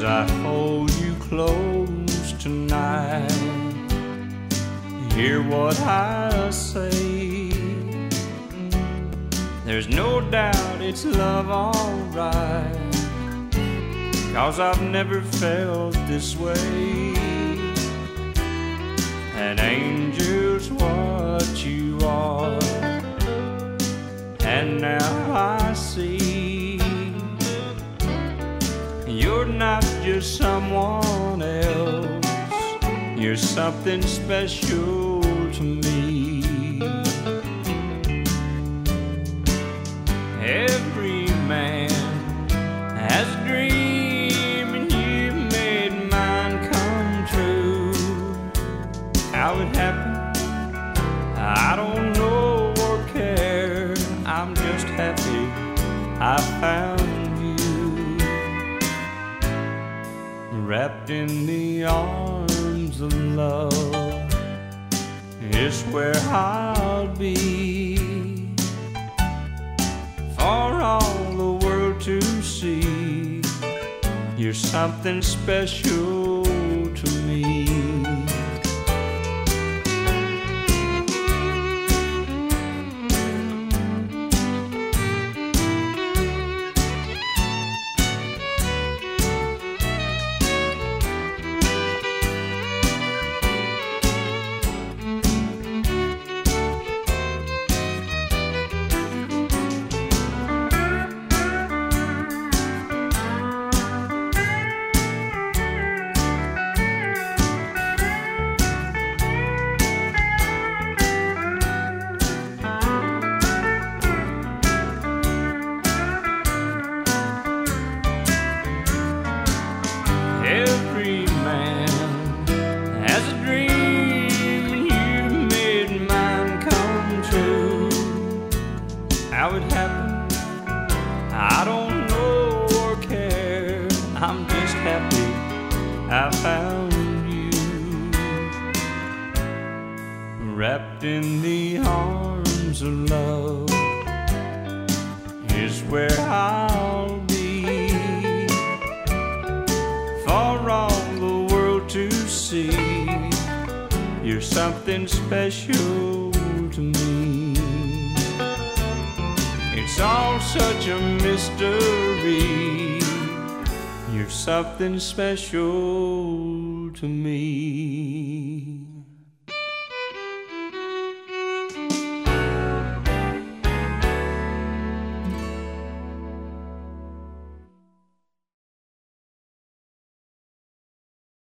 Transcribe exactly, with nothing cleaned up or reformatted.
as I hold you close tonight. Hear what I say. There's no doubt it's love, alright, 'cause I've never felt this way. An angel's what you are, and now I see you're not just someone else. You're something special to me. Every man has a dream, and you made mine come true. How it happened, I don't know or care. I'm just happy I found you. Wrapped in the arms of love is where I'll be, for all the world to see. You're something special to me. Every man has a dream, and you made mine come true. How it happened, I don't know or care. I'm just happy I found you. Wrapped in the arms of love is where I'll be, for all the world to see. You're something special to me. It's all such a mystery. You're something special to me.